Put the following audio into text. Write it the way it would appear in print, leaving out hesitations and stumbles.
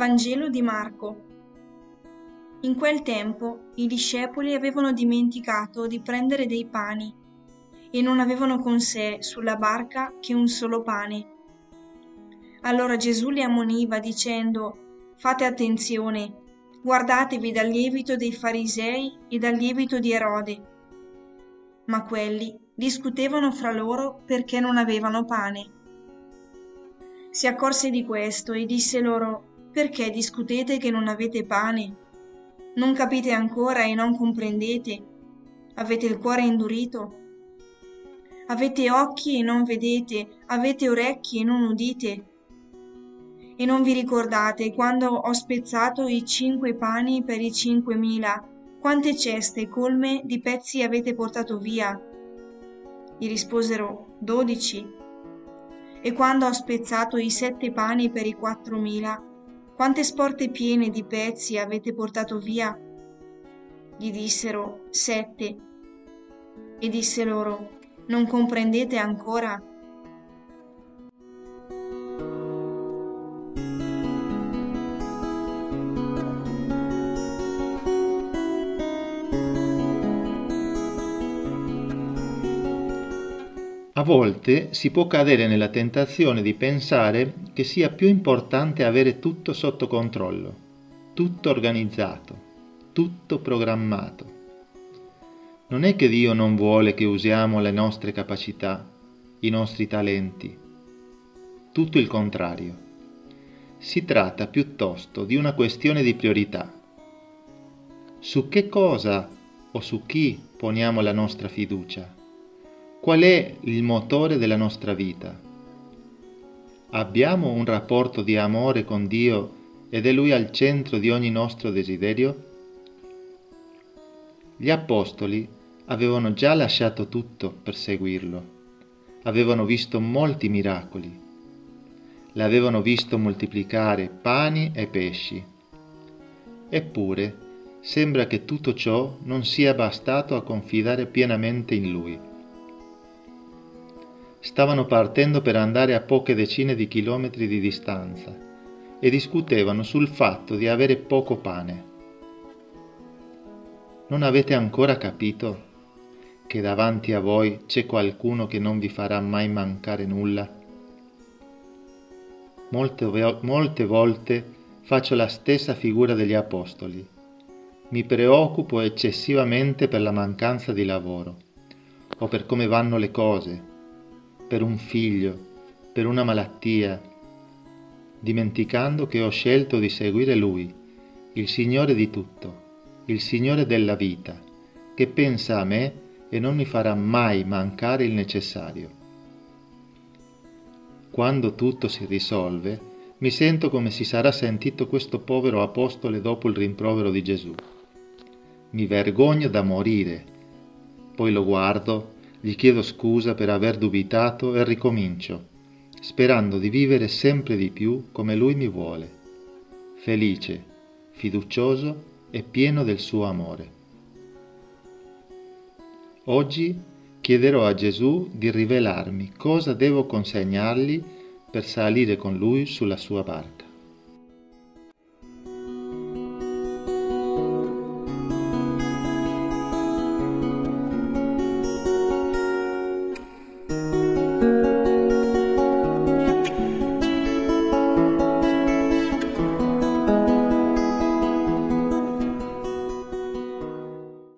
Vangelo di Marco. In quel tempo i discepoli avevano dimenticato di prendere dei pani e non avevano con sé sulla barca che un solo pane. Allora Gesù li ammoniva dicendo: «Fate attenzione, guardatevi dal lievito dei farisei e dal lievito di Erode». Ma quelli discutevano fra loro perché non avevano pane. Si accorse di questo e disse loro: «Perché discutete che non avete pane? Non capite ancora e non comprendete? Avete il cuore indurito? Avete occhi e non vedete? Avete orecchi e non udite? E non vi ricordate quando ho spezzato i 5 pani per i 5.000? Quante ceste colme di pezzi avete portato via?» Gli risposero: 12. «E quando ho spezzato i 7 pani per i 4.000, quante sporte piene di pezzi avete portato via?» Gli dissero: 7. E disse loro: «Non comprendete ancora?» A volte si può cadere nella tentazione di pensare che sia più importante avere tutto sotto controllo, tutto organizzato, tutto programmato. Non è che Dio non vuole che usiamo le nostre capacità, i nostri talenti. Tutto il contrario. Si tratta piuttosto di una questione di priorità. Su che cosa o su chi poniamo la nostra fiducia? Qual è il motore della nostra vita? Abbiamo un rapporto di amore con Dio ed è Lui al centro di ogni nostro desiderio? Gli apostoli avevano già lasciato tutto per seguirlo. Avevano visto molti miracoli. L'avevano visto moltiplicare pani e pesci. Eppure sembra che tutto ciò non sia bastato a confidare pienamente in Lui. Stavano partendo per andare a poche decine di chilometri di distanza e discutevano sul fatto di avere poco pane. Non avete ancora capito che davanti a voi c'è qualcuno che non vi farà mai mancare nulla? Molte volte faccio la stessa figura degli apostoli. Mi preoccupo eccessivamente per la mancanza di lavoro o per come vanno le cose, per un figlio, per una malattia, dimenticando che ho scelto di seguire Lui, il Signore di tutto, il Signore della vita, che pensa a me e non mi farà mai mancare il necessario. Quando tutto si risolve, mi sento come si sarà sentito questo povero apostolo dopo il rimprovero di Gesù. Mi vergogno da morire, poi lo guardo, gli chiedo scusa per aver dubitato e ricomincio, sperando di vivere sempre di più come Lui mi vuole, felice, fiducioso e pieno del suo amore. Oggi chiederò a Gesù di rivelarmi cosa devo consegnargli per salire con Lui sulla sua barca.